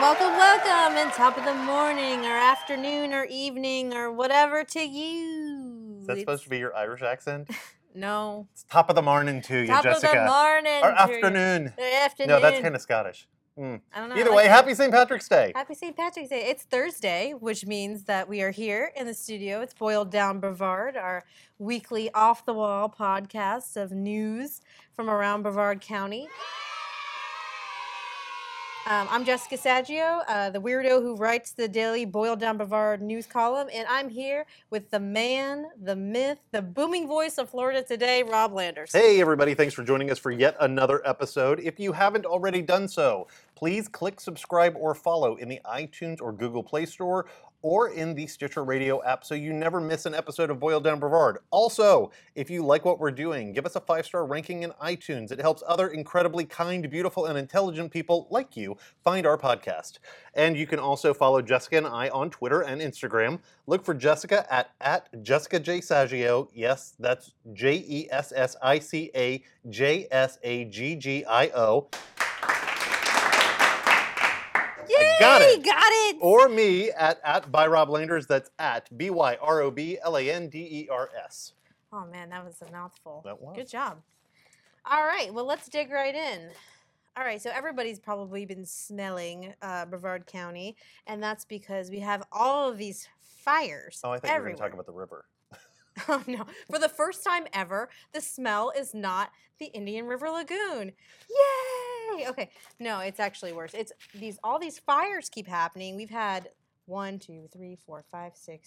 welcome, and top of the morning, or afternoon, or evening, or whatever to you. Is that supposed to be your Irish accent? No. It's top of the morning to you, Top Jessica. of the morning. Or afternoon. Afternoon. No, that's kind of Scottish. I don't know. Either way, happy St. Patrick's Day. Happy St. Patrick's Day. It's Thursday, which means that we are here in the studio. It's Boiled Down Brevard, our weekly off-the-wall podcast of news from around Brevard County. I'm Jessica Saggio, the weirdo who writes the daily Boiled Down Brevard news column, and I'm here with the man, the myth, the booming voice of Florida Today, Rob Landers. Hey, everybody. Thanks for joining us for yet another episode. If you haven't already done so, please click subscribe or follow in the iTunes or Google Play Store or in the Stitcher Radio app so you never miss an episode of Boiled Down Brevard. Also, if you like what we're doing, give us a 5-star ranking in iTunes. It helps other incredibly kind, beautiful, and intelligent people like you find our podcast. And you can also follow Jessica and I on Twitter and Instagram. Look for Jessica at Jessica J. Saggio. Yes, that's JESSICAJSAGGIO. Yay, I got it. Got it. Or me at by Rob Landers. That's at BYROBLANDERS. Oh, man, that was a mouthful. That was. Good job. All right, well, let's dig right in. All right, so everybody's probably been smelling Brevard County, and that's because we have all of these fires Oh, I think everywhere. we were going to talk about the river. Oh, no. For the first time ever, the smell is not the Indian River Lagoon. Yay! Okay, no, it's actually worse. It's all these fires keep happening. We've had 1, 2, 3, 4, 5, 6,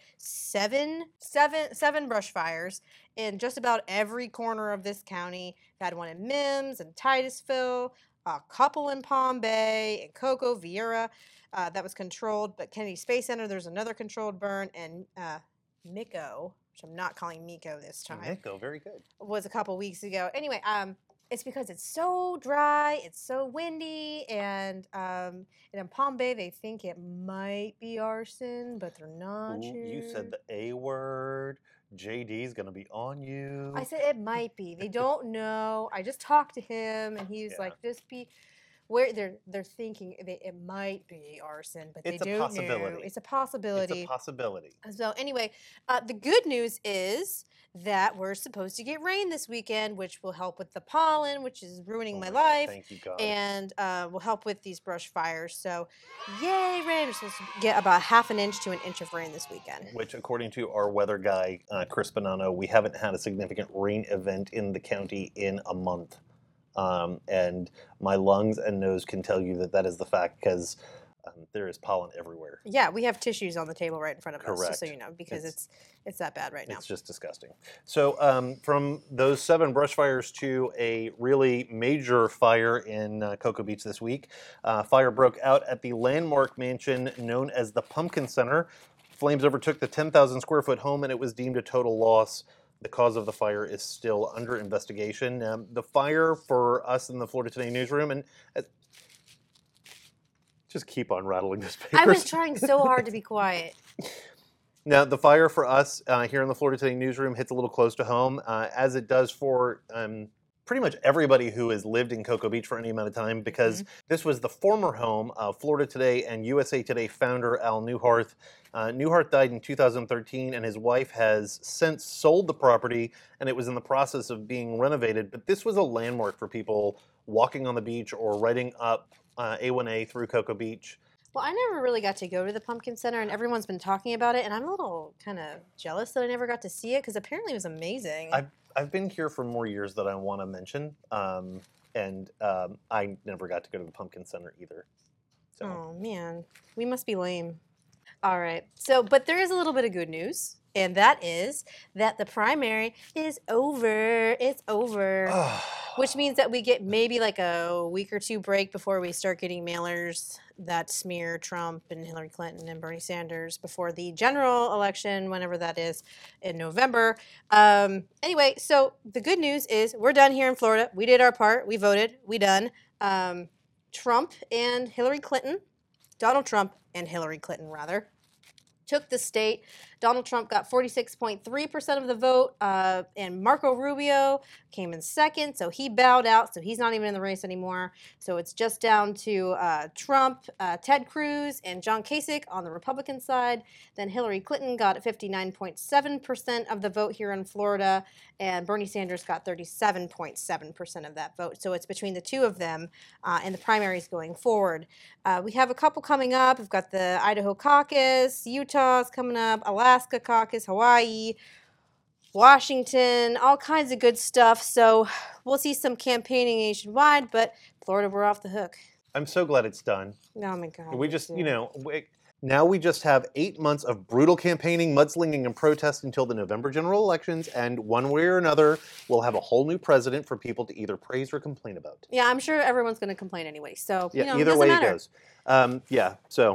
7 brush fires in just about every corner of this county. We've had one in Mims and Titusville, a couple in Palm Bay, and Cocoa, Vieira. That was controlled, but Kennedy Space Center, there's another controlled burn, and Miko, which I'm not calling Miko this time. Miko, very good. Was a couple weeks ago. Anyway, it's because it's so dry, it's so windy, and in Palm Bay they think it might be arson, but they're not Ooh, sure. You said the A word. JD's going to be on you. I said it might be. They don't know. I just talked to him, and he's like, just be. Where they're thinking it might be arson, but they don't know. It's a possibility. It's a possibility. So anyway, the good news is that we're supposed to get rain this weekend, which will help with the pollen, which is ruining my life. Thank you, God. And will help with these brush fires. So, yay, rain! We're supposed to get about half an inch to an inch of rain this weekend. Which, according to our weather guy, Chris Bonanno, we haven't had a significant rain event in the county in a month. And my lungs and nose can tell you that is the fact because there is pollen everywhere. Yeah, we have tissues on the table right in front of us, just so you know, because it's that bad right now. It's just disgusting. So from those 7 brush fires to a really major fire in Cocoa Beach this week, fire broke out at the landmark mansion known as the Pumpkin Center. Flames overtook the 10,000 square foot home and it was deemed a total loss. The cause of the fire is still under investigation. The fire for us in the Florida Today newsroom, and just keep on rattling this paper. I was trying so hard to be quiet. Now, the fire for us here in the Florida Today newsroom hits a little close to home, as it does for pretty much everybody who has lived in Cocoa Beach for any amount of time, because this was the former home of Florida Today and USA Today founder Al Newhart. Newhart died in 2013, and his wife has since sold the property, and it was in the process of being renovated. But this was a landmark for people walking on the beach or riding up A1A through Cocoa Beach. Well, I never really got to go to the Pumpkin Center, and everyone's been talking about it, and I'm a little kind of jealous that I never got to see it, because apparently it was amazing. I've been here for more years than I want to mention, and I never got to go to the Pumpkin Center either. So. Oh, man. We must be lame. All right. So, but there is a little bit of good news, and that is that the primary is over. It's over. Which means that we get maybe like a week or two break before we start getting mailers that smear Trump and Hillary Clinton and Bernie Sanders before the general election, whenever that is, in November. Anyway, so the good news is we're done here in Florida. We did our part. We voted. We done. Trump and Hillary Clinton, Donald Trump and Hillary Clinton, rather, took the state Donald Trump got 46.3% of the vote, and Marco Rubio came in second, so he bowed out, so he's not even in the race anymore. So it's just down to Trump, Ted Cruz, and John Kasich on the Republican side. Then Hillary Clinton got 59.7% of the vote here in Florida, and Bernie Sanders got 37.7% of that vote. So it's between the two of them in the primaries going forward. We have a couple coming up. We've got the Idaho caucus, Utah's coming up, Alaska caucus, Hawaii, Washington, all kinds of good stuff. So we'll see some campaigning nationwide, but Florida, we're off the hook. I'm so glad it's done. Oh my God. We just, now we just have 8 months of brutal campaigning, mudslinging, and protest until the November general elections, and one way or another, we'll have a whole new president for people to either praise or complain about. Yeah, I'm sure everyone's going to complain anyway. So, Yeah, it either way matter. it goes.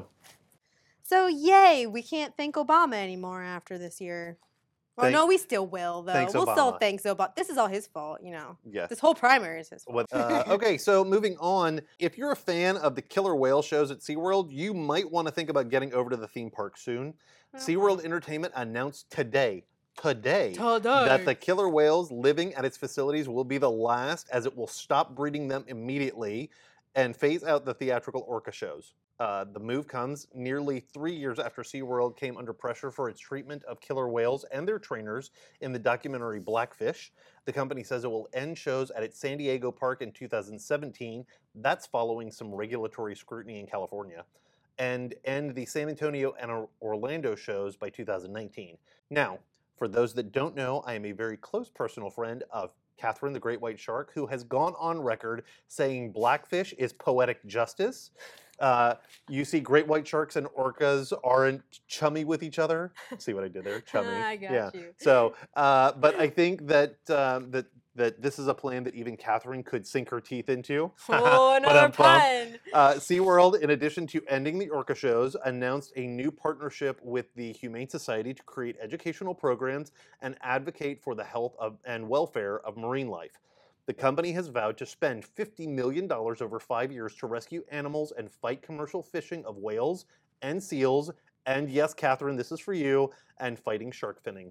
So, yay, we can't thank Obama anymore after this year. Well, no, we still will, though. Thanks, we'll Obama. still thank Obama. This is all his fault, Yeah. This whole primary is his fault. Okay, so moving on. If you're a fan of the killer whale shows at SeaWorld, you might want to think about getting over to the theme park soon. SeaWorld Entertainment announced today that the killer whales living at its facilities will be the last, as it will stop breeding them immediately and phase out the theatrical orca shows. The move comes nearly 3 years after SeaWorld came under pressure for its treatment of killer whales and their trainers in the documentary Blackfish. The company says it will end shows at its San Diego park in 2017. That's following some regulatory scrutiny in California. And end the San Antonio and Orlando shows by 2019. Now, for those that don't know, I am a very close personal friend of Catherine the Great White Shark, who has gone on record saying Blackfish is poetic justice. You see great white sharks and orcas aren't chummy with each other. See what I did there? Chummy. I got you. So, but I think that that this is a plan that even Catherine could sink her teeth into. Oh, another pun. SeaWorld, in addition to ending the orca shows, announced a new partnership with the Humane Society to create educational programs and advocate for the health and welfare of marine life. The company has vowed to spend $50 million over 5 years to rescue animals and fight commercial fishing of whales and seals, and yes, Catherine, this is for you, and fighting shark finning.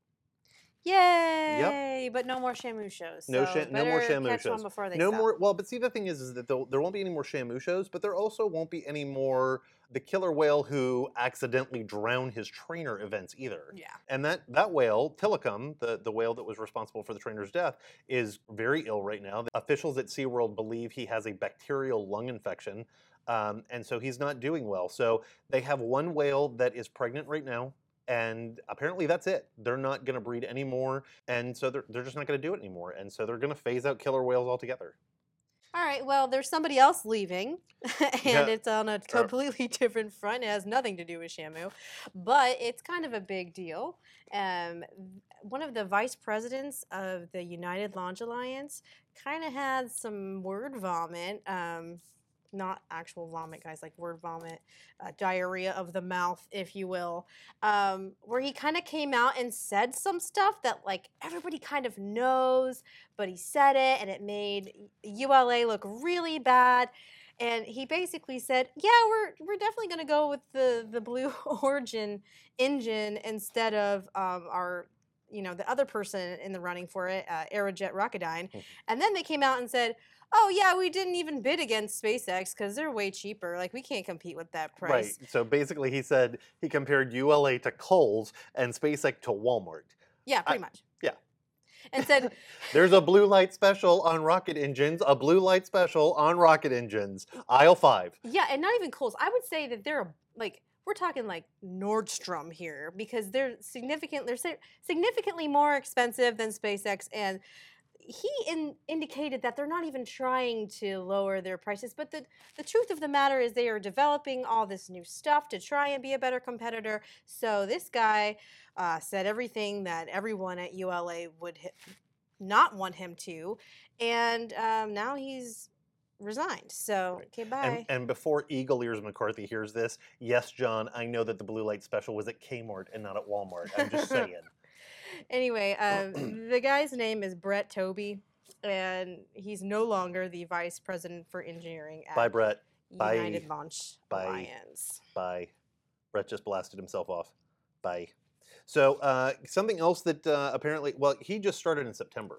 Yay! Yep. But no more Shamu shows. No more Shamu catch shows. One before they no stop. more. Well, but see, the thing is that there won't be any more Shamu shows, but there also won't be any more the killer whale who accidentally drowned his trainer events either. Yeah. And that whale, Tilikum, the whale that was responsible for the trainer's death, is very ill right now. The officials at SeaWorld believe he has a bacterial lung infection, and so he's not doing well. So they have one whale that is pregnant right now. And apparently that's it. They're not going to breed anymore, and so they're just not going to do it anymore. And so they're going to phase out killer whales altogether. All right, well, there's somebody else leaving, and it's on a completely different front. It has nothing to do with Shamu, but it's kind of a big deal. One of the vice presidents of the United Launch Alliance kind of had some word vomit. Not actual vomit, guys, like word vomit, diarrhea of the mouth, if you will, where he kind of came out and said some stuff that like everybody kind of knows, but he said it and it made ULA look really bad. And he basically said, yeah, we're definitely going to go with the Blue Origin engine instead of our, the other person in the running for it, Aerojet Rocketdyne. And then they came out and said, oh, yeah, we didn't even bid against SpaceX because they're way cheaper. Like, we can't compete with that price. Right. So basically he said he compared ULA to Kohl's and SpaceX to Walmart. Yeah, pretty much. Yeah. And said, there's a blue light special on rocket engines, a blue light special on rocket engines, aisle 5. Yeah, and not even Kohl's. I would say that they're like, we're talking like Nordstrom here because they're significantly more expensive than SpaceX, and he indicated that they're not even trying to lower their prices, but the truth of the matter is they are developing all this new stuff to try and be a better competitor. So this guy said everything that everyone at ULA would not want him to, and now he's resigned. So, okay, bye. And before Eagle Ears McCarthy hears this, yes, John, I know that the blue light special was at Kmart and not at Walmart. I'm just saying. Anyway, the guy's name is Brett Toby, and he's no longer the vice president for engineering at Bye, Brett. United Launch Alliance. Bye. Brett just blasted himself off. Bye. So something else that apparently, well, he just started in September.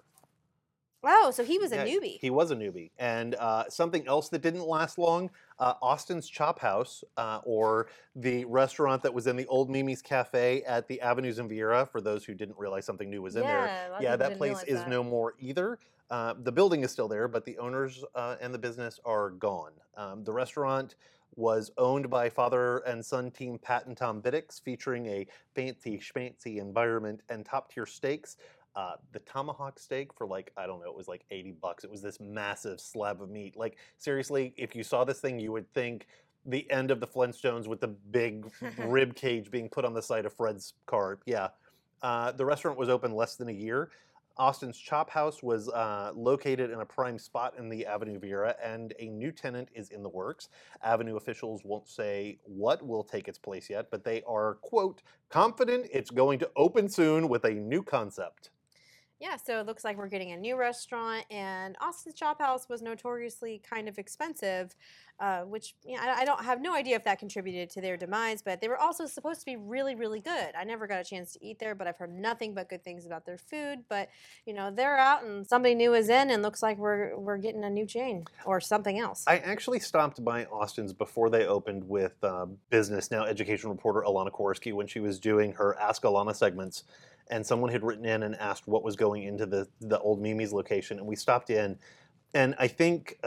Oh, so he was a Yeah, newbie. he was a newbie. And something else that didn't last long, Austin's Chop House, or the restaurant that was in the old Mimi's Cafe at the Avenues in Vieira, for those who didn't realize something new was in there. Yeah, a lot of Yeah, people that didn't place realize is that. no more either. The building is still there, but the owners and the business are gone. The restaurant was owned by father and son team Pat and Tom Biddix, featuring a fancy schmancy environment and top tier steaks. The tomahawk steak for like, I don't know, it was like $80. It was this massive slab of meat. Like, seriously, if you saw this thing, you would think the end of the Flintstones with the big rib cage being put on the side of Fred's car. Yeah. The restaurant was open less than a year. Austin's Chop House was located in a prime spot in the Avenue Vieira, and a new tenant is in the works. Avenue officials won't say what will take its place yet, but they are, quote, confident it's going to open soon with a new concept. Yeah, so it looks like we're getting a new restaurant, and Austin's Chop House was notoriously kind of expensive, which I don't have no idea if that contributed to their demise, but they were also supposed to be really, really good. I never got a chance to eat there, but I've heard nothing but good things about their food. But they're out, and somebody new is in, and looks like we're getting a new chain or something else. I actually stopped by Austin's before they opened with Business Now education reporter Alana Kowarski when she was doing her Ask Alana segments. And someone had written in and asked what was going into the old Mimi's location, and we stopped in. And I think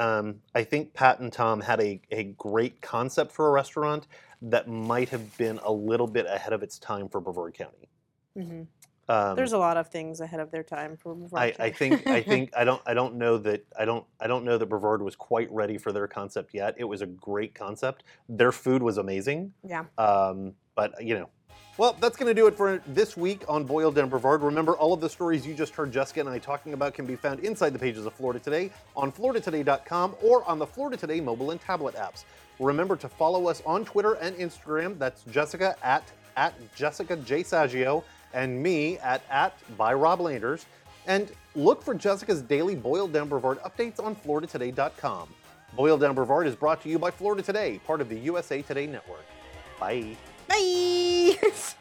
Pat and Tom had a great concept for a restaurant that might have been a little bit ahead of its time for Brevard County. Mm-hmm. There's a lot of things ahead of their time for Brevard County. I don't know that Brevard was quite ready for their concept yet. It was a great concept. Their food was amazing. Yeah. But well, that's going to do it for this week on Boiled Down Brevard. Remember, all of the stories you just heard Jessica and I talking about can be found inside the pages of Florida Today, on floridatoday.com, or on the Florida Today mobile and tablet apps. Remember to follow us on Twitter and Instagram. That's Jessica at Jessica J. Saggio, and me at by Rob Landers. And look for Jessica's daily Boiled Down Brevard updates on floridatoday.com. Boiled Down Brevard is brought to you by Florida Today, part of the USA Today Network. Bye. Bye!